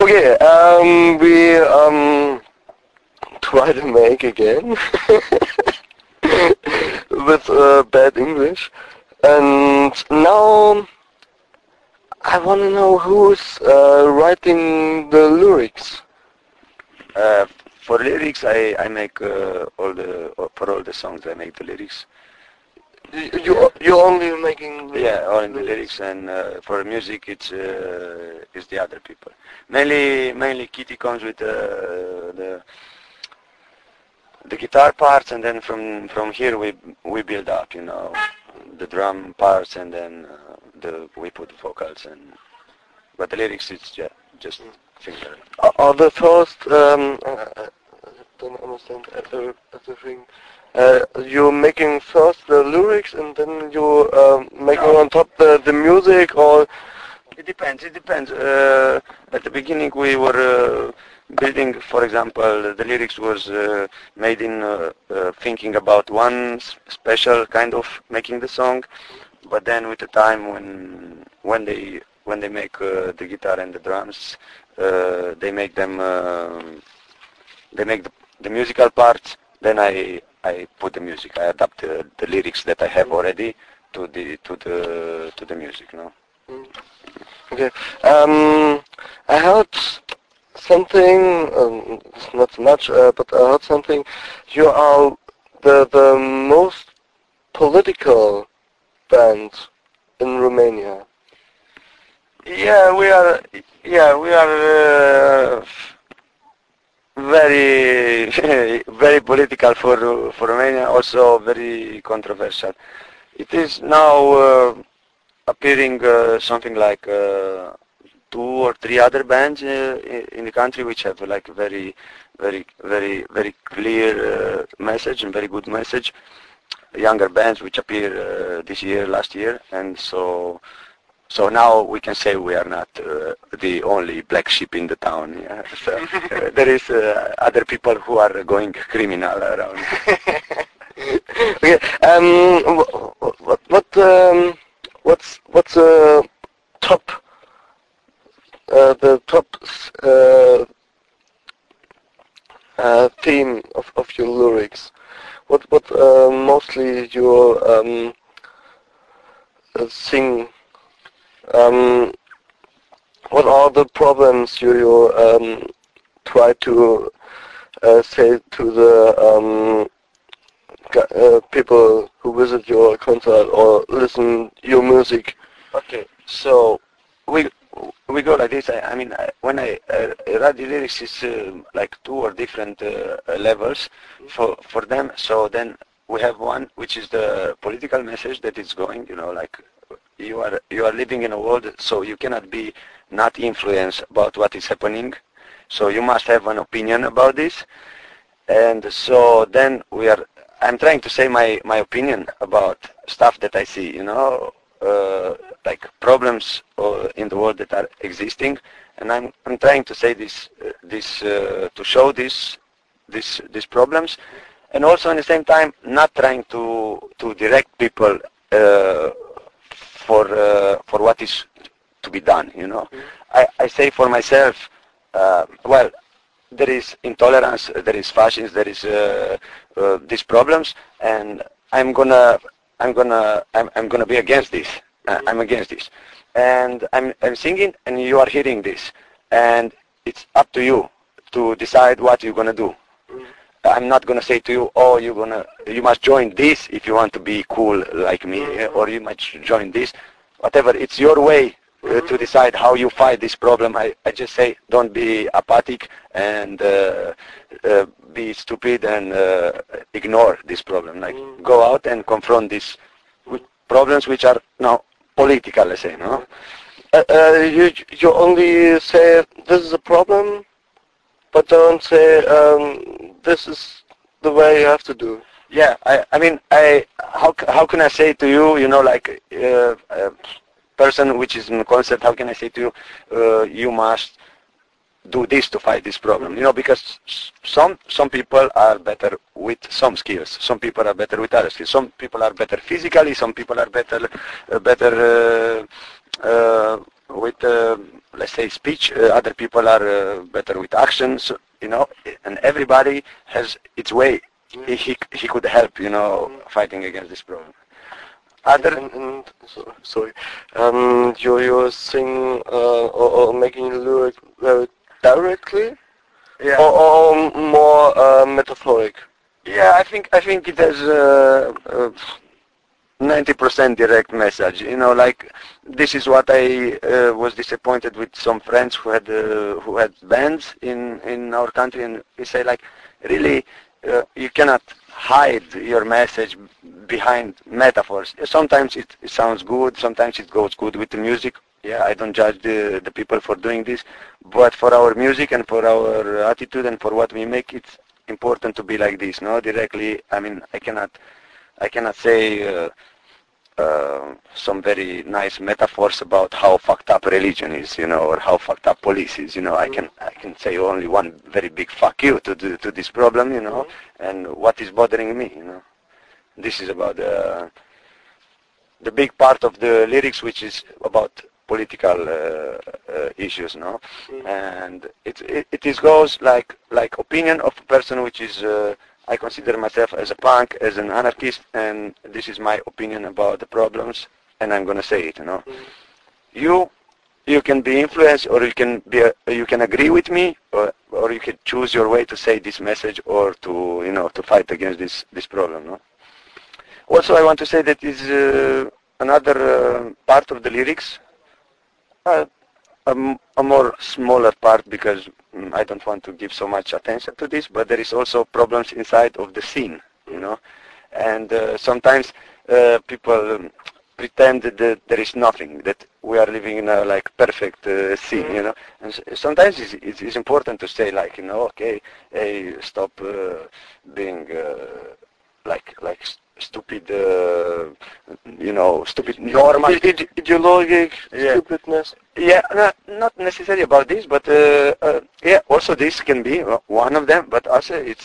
Okay, we try to make again with bad English, and now I want to know who's writing the lyrics. Uh, for lyrics, I make for all the songs I make the lyrics. You're only making Yeah, all in the lyrics, and for music it's the other people. Mainly Kitty comes with the guitar parts, and then from here we build up, the drum parts, and then we put the vocals, but the lyrics it's just finger. Are the first, I don't understand everything. You're making first the lyrics and then you're making on top the music, or? It depends. At the beginning, we were building, for example, the lyrics was made in thinking about one special kind of making the song, but then with the time when they make the guitar and the drums, they make them the musical parts. Then I put the music. I adapt the lyrics that I have already to the music. No. Okay. I heard something, it's not much, but I heard something. You are the most political band in Romania. Yeah, we are. Yeah, we are very very political for Romania. Also very controversial. It is now appearing something like 2 or 3 other bands in the country which have like very clear message and very good message. Younger bands which appear this year, last year, and so now we can say we are not the only black sheep in the town. Yeah? So there is other people who are going criminal around. Okay. What's top the top theme of your lyrics? What mostly you sing? What are the problems you try to say to the people who visit your concert or listen your music? Okay, so we go like this. When I write the lyrics, it's like 2 or different levels for them. So then we have one which is the political message that is going. Like you are living in a world, so you cannot be not influenced about what is happening. So you must have an opinion about this. And so then I'm trying to say my opinion about stuff that I see, like problems in the world that are existing, and I'm trying to say this to show these problems, and also at the same time not trying to direct people for what is to be done. I say for myself, well, there is intolerance, there is fascism, there is these problems, and I'm gonna be against this. I'm against this, and I'm singing, and you are hearing this, and it's up to you to decide what you're gonna do. I'm not gonna say to you, oh, you must join this if you want to be cool like me, or you must join this. Whatever, it's your way to decide how you fight this problem. I just say don't be apathic and be stupid and ignore this problem. Like go out and confront these problems which are now political, let's say, no? You only say this is a problem, but don't say this is the way you have to do. Yeah, how can I say to you, like a person which is in a concert, how can I say to you, you must do this to fight this problem? Because some people are better with some skills, some people are better with other skills, some people are better physically, some people are better with let's say speech. Other people are better with actions, and everybody has its way. He could help, fighting against this problem. Other sorry, you sing or making lyric very directly, yeah, or more metaphoric. yeah. I think it has 90% direct message. Like this is what I was disappointed with some friends who had bands in our country, and we say like, really, you cannot hide your message behind metaphors. Sometimes it sounds good, sometimes it goes good with the music. Yeah, I don't judge the people for doing this, but for our music and for our attitude and for what we make, it's important to be like this. No, directly. I mean, I cannot say some very nice metaphors about how fucked up religion is, or how fucked up police is. I can say only one very big fuck you to this problem, and what is bothering me. This is about the big part of the lyrics, which is about political issues, no? And it is goes like opinion of a person which is. I consider myself as a punk, as an anarchist, and this is my opinion about the problems, and I'm gonna say it. You can be influenced, or you can agree with me, or you can choose your way to say this message, or to fight against this problem. No. Also, I want to say that is another part of the lyrics. A more smaller part, because I don't want to give so much attention to this, but there is also problems inside of the scene, and sometimes people pretend that there is nothing, that we are living in a like perfect scene, and sometimes it's important to say like, okay, hey, stop being like stupid, stupid normal. Ideologic stupidness. Yeah, not necessarily about this, but yeah, also this can be one of them, but also it's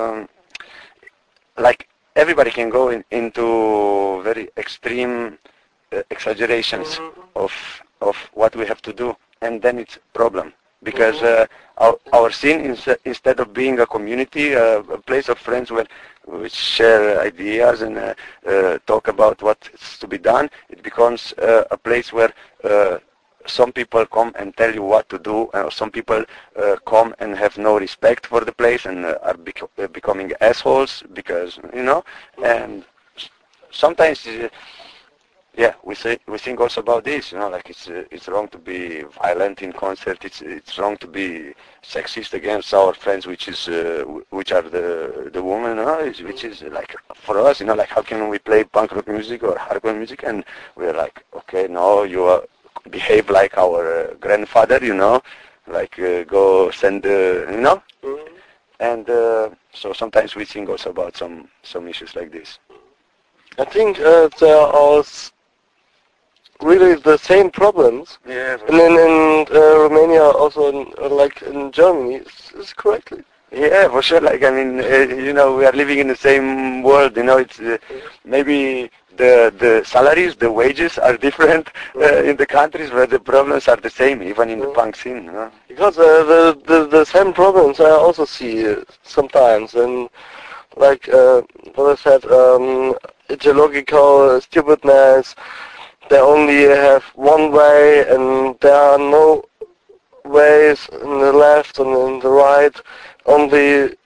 like everybody can go into very extreme exaggerations of what we have to do, and then it's a problem. Because our scene, instead of being a community, a place of friends where we share ideas and talk about what's to be done, it becomes a place where some people come and tell you what to do, or some people come and have no respect for the place and are becoming assholes because, and sometimes yeah, we think also about this, like it's wrong to be violent in concert. It's wrong to be sexist against our friends, which are the women, which is like for us, like how can we play punk rock music or hardcore music, and we're like, okay, no, you behave like our grandfather, like go send, and so sometimes we think also about some issues like this. I think there are really the same problems. Yeah. And then in Romania, also like in Germany, is correctly. Yeah, for sure. Like, I mean, we are living in the same world. It's maybe the salaries, the wages are different in the countries, but the problems are the same, even in the punk scene. Because the same problems I also see sometimes, and like what I said, ideological stupidness. They only have one way, and there are no ways in the left and in the right. Only,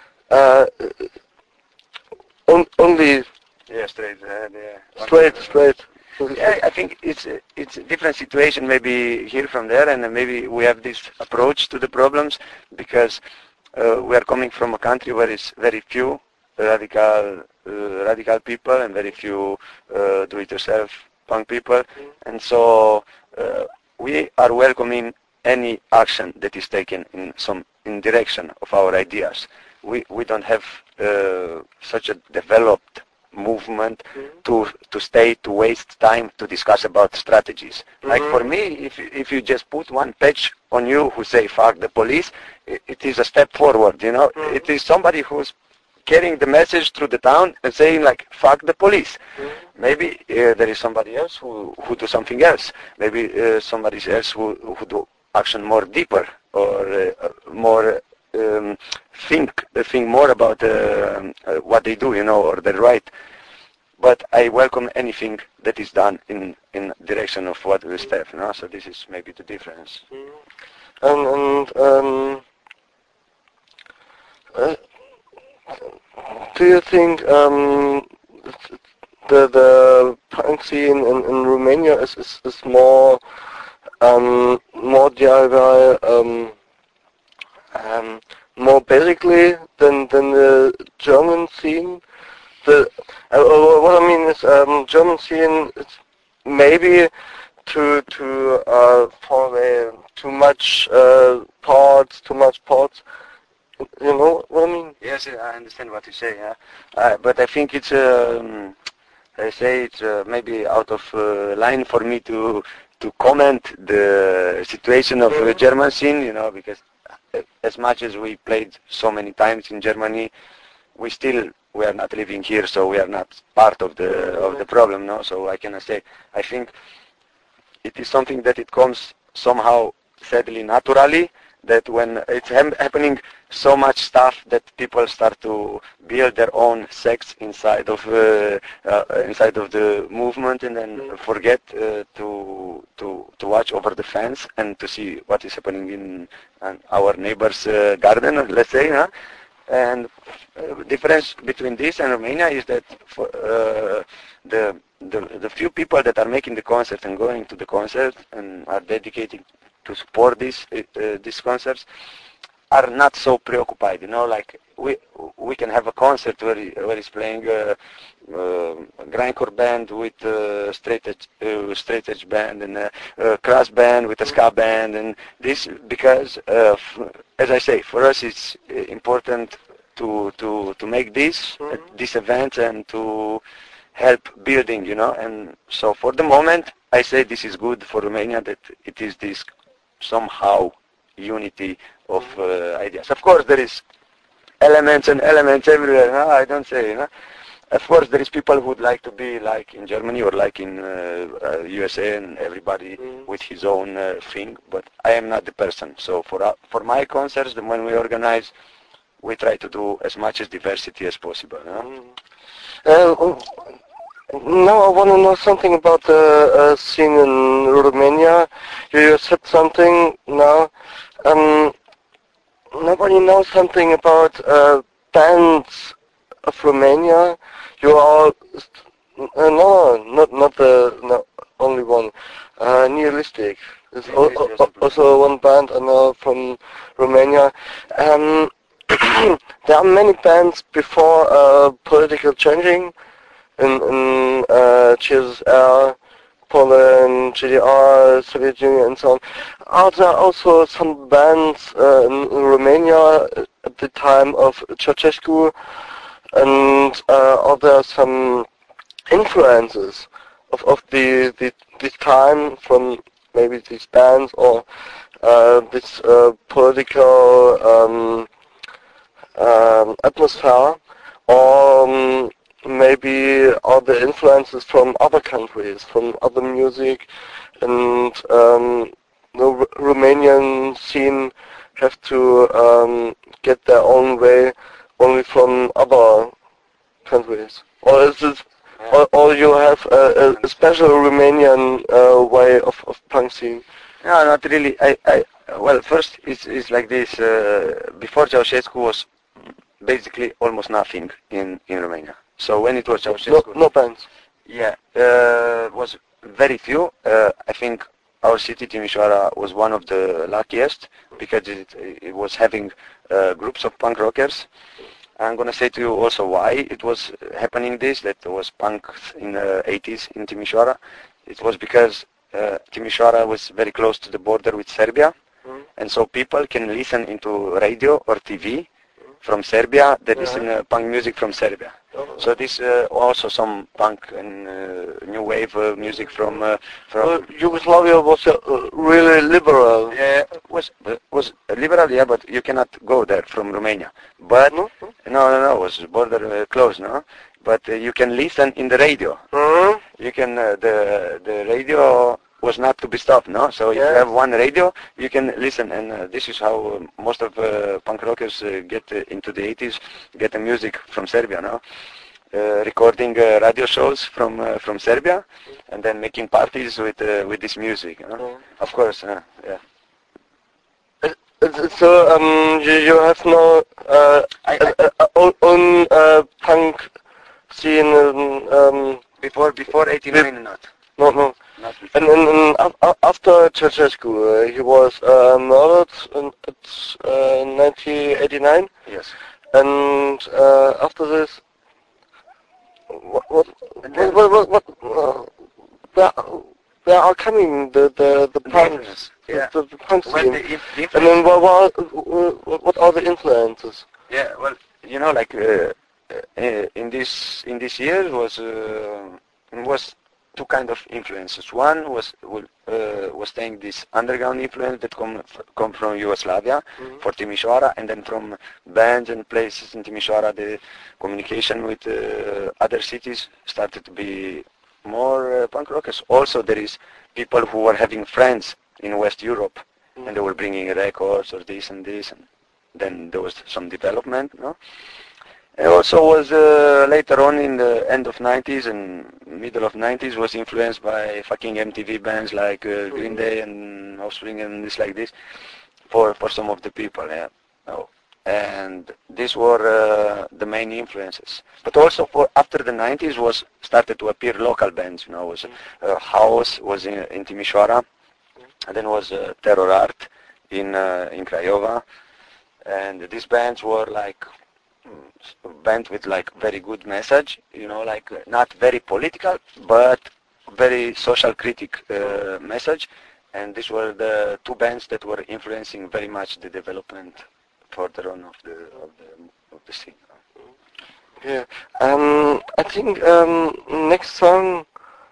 only. Yeah, straight ahead. Yeah. Straight. Yeah, I think it's a different situation. Maybe here from there, and maybe we have this approach to the problems because we are coming from a country where it's very few radical people and very few do-it-yourself punk people, and so we are welcoming any action that is taken in direction of our ideas. We don't have such a developed movement to waste time to discuss about strategies. Like for me, if you just put one patch on you who say fuck the police, it is a step forward. It is somebody who's carrying the message through the town and saying like, fuck the police. Maybe there is somebody else who do something else. Maybe somebody else who do action more deeper or more think more about what they do, or the right. But I welcome anything that is done in direction of what we step. So this is maybe the difference. Do you think the punk scene in Romania is more DIY, more basically than the German scene? What I mean is German scene is maybe to fall away too much parts. You know what I mean? Yes, I understand what you say. Yeah, but I think it's maybe out of line for me to comment the situation of the German scene. Because as much as we played so many times in Germany, we are not living here, so we are not part of the problem. No, so I cannot say. I think it is something that it comes somehow, sadly, naturally. That when it's happening, so much stuff that people start to build their own sects inside of the movement, and then forget to watch over the fence and to see what is happening in our neighbor's garden, let's say. And the difference between this and Romania is that for the few people that are making the concert and going to the concert and are dedicated to support these concerts are not so preoccupied. Like we can have a concert where he's playing a grindcore band with a straight edge band and a crass band with a ska band, and this because as I say, for us it's important to make this event and to help building, and so for the moment I say this is good for Romania, that it is this somehow unity of ideas. Of course there is elements everywhere. No, I don't say. Of course there is people who would like to be like in Germany or like in USA, and everybody with his own thing. But I am not the person. So for my concerts, when we organize, we try to do as much as diversity as possible. Now I want to know something about the scene in Romania. You said something now. Nobody knows something about bands of Romania. You are not the only one. Nihilistic. There's also one band I know from Romania. There are many bands before political changing in CSSR, Poland, GDR, Soviet Union, and so on. Are there also some bands in Romania at the time of Ceausescu, and are there some influences of this time from maybe these bands or this political atmosphere, or maybe are the influences from other countries, from other music, and the Romanian scene have to get their own way only from other countries? Or is it, or you have a special Romanian way of punk scene? No, not really. Well, first it's like this. Before Ceausescu was basically almost nothing in Romania. So when it was Ceausescu, no bands. Yeah, was very few. I think our city, Timișoara, was one of the luckiest because it was having groups of punk rockers. I'm gonna say to you also why it was happening that was punk in the 80s in Timișoara. It was because Timișoara was very close to the border with Serbia, and so people can listen into radio or TV from Serbia that listen punk music from Serbia. So this also some punk and new wave music from Yugoslavia was really liberal. Yeah, was liberal, yeah, but you cannot go there from Romania. But No, it was border closed, no? But you can listen in the radio. Mm-hmm. You can, the radio was not to be stopped, no? So if you Yes. have one radio, you can listen, and this is how most of punk rockers get into the 80s, get the music from Serbia, no? Recording radio shows from Serbia, and then making parties with this music, you know? Mm. Of course, yeah. So you have no own punk scene Before 89, not. no. Not before. And after Ceausescu, he was murdered in 1989, Yes. and after this, where are coming the punk, influence, yeah. the punk Well, scene, the influence, and then what are the influences? yeah, well, you know, like in this year was two kind of influences. One was saying this underground influence that come from Yugoslavia for Timisoara, and then from bands and places in Timisoara, the communication with other cities started to be more punk rockers. Also, there is people who were having friends in West Europe, and they were bringing records or this and this, and then there was some development, no? And also was later on in the end of 90s and middle of 90s was influenced by fucking MTV bands like Green Day and Offspring and this like this for some of the people, yeah. Oh. And these were the main influences. But also for after the 90s was started to appear local bands, you know, was House was in Timisoara, and then was Terror Art in Craiova, and these bands were like band with like very good message, you know, like not very political but very social critic message, and these were the two bands that were influencing very much the development further on of the scene. Yeah, I think next song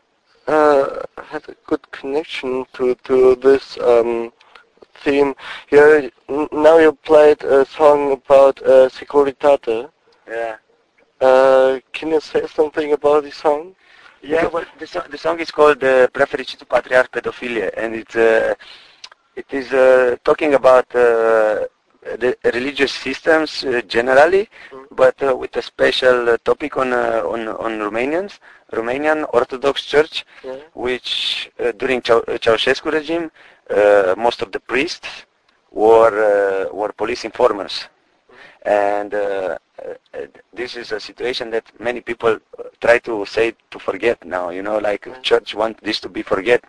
had a good connection to this theme. Here now you played a song about Securitate. Yeah. Can you say something about the song? Yeah, well, the song is called Prefericitul Patriarh Pedophilie, and it is talking about the religious systems generally, but with a special topic on Romanian Orthodox Church, which during Ceausescu regime, most of the priests were police informers, and this is a situation that many people try to say to forget now, you know, like church want this to be forget,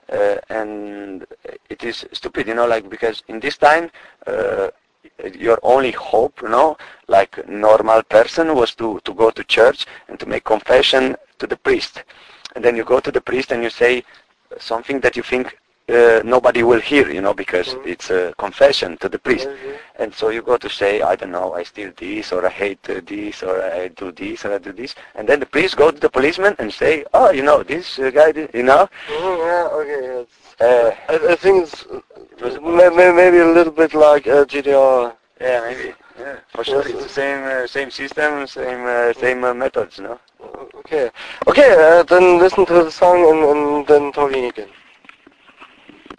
and it is stupid, you know, like because in this time your only hope, you know, like normal person was to go to church and to make confession to the priest, and then you go to the priest and you say something that you think nobody will hear, you know, because it's a confession to the priest. And so you go to say, I don't know, I steal this, or I hate this, or I do this, or I do this. And then the priest go to the policeman and say, oh, you know, this guy, you know? Yeah, okay. I think it's maybe a little bit like GDR. Yeah, maybe. Yeah, for sure. It's the same system, same methods, no? Okay, then listen to the song and then talking again.